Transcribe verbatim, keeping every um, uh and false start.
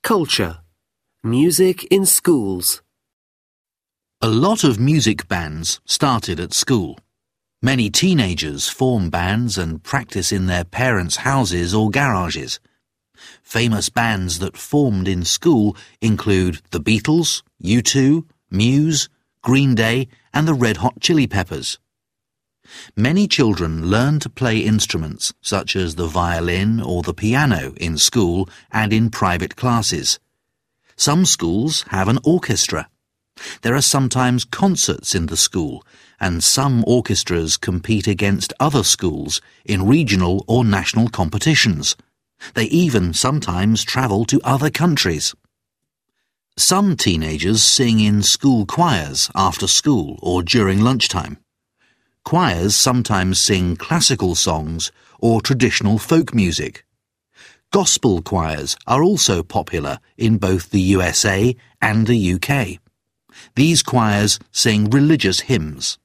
Culture. Music in schools. A lot of music bands started at school. Many teenagers form bands and practice in their parents' houses or garages. Famous bands that formed in school include the Beatles, U two, Muse, Green Day and the Red Hot Chili Peppers. Many children learn to play instruments such as the violin or the piano in school and in private classes. Some schools have an orchestra. There are sometimes concerts in the school, and some orchestras compete against other schools in regional or national competitions. They even sometimes travel to other countries. Some teenagers sing in school choirs after school or during lunchtime. Choirs sometimes sing classical songs or traditional folk music. Gospel choirs are also popular in both the U S A and the U K. These choirs sing religious hymns.